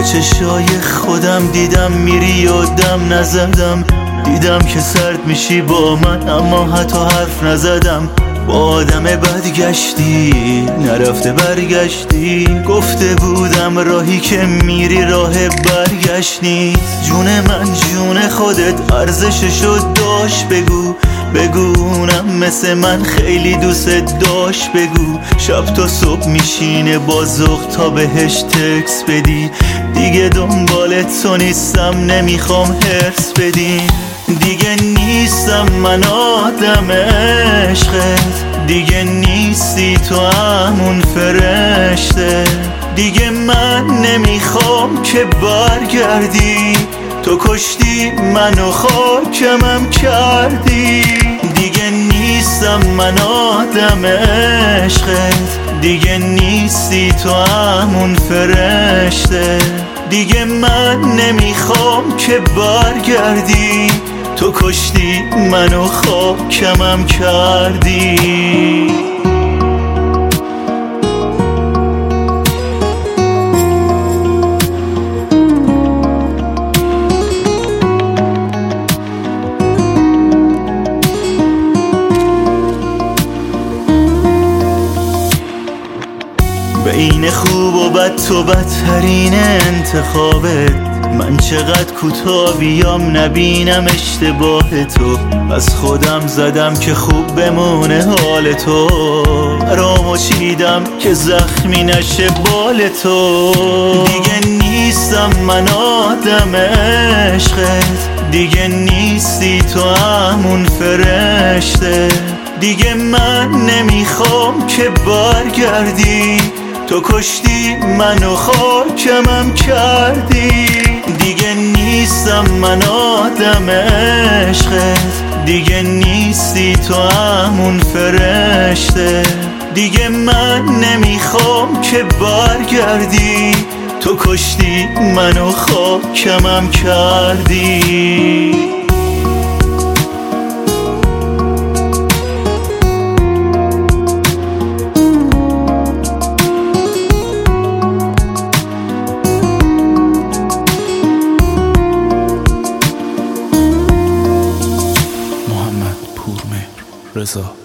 چشای خودم دیدم میری و دم نزدم. دیدم که سرد میشی با من اما حتی حرف نزدم. با آدم بد گشتی نرفته برگشتی. گفته بودم راهی که میری راه برگشت نیست. جون من جون خودت ارزششو داشت بگو. بگونم مثل من خیلی دوست داشت بگو. شب تا صبح میشینه با ذوق تا بهش تکس بدی. دیگه دنبال تو نیستم نمیخوام هرس بدی. دیگه نیستم من آدم عشقت. دیگه نیستی تو همون فرشته. دیگه من نمیخوام که برگردی. تو کشتی منو خاکمم کردی. دیگه نیستم من آدم عشقت. دیگه نیستی تو همون فرشته. دیگه من نمیخوام که برگردی. تو کشتی منو خاکمم کردی. بین خوب و بد تو بدترین انتخابت. من چقدر کوتاه بیام نبینم اشتباه تو. از خودم زدم که خوب بمونه حال تو. رامو چیدم که زخمی نشه بال تو. دیگه نیستم من آدم عشقت. دیگه نیستی تو همون فرشته. دیگه من نمیخوام که برگردی. تو کشتی منو خاکمم کردی. دیگه نیستم من آدم عشقت. دیگه نیستی تو همون فرشته. دیگه من نمیخوام که برگردی. تو کشتی منو خاکمم کردی. رضا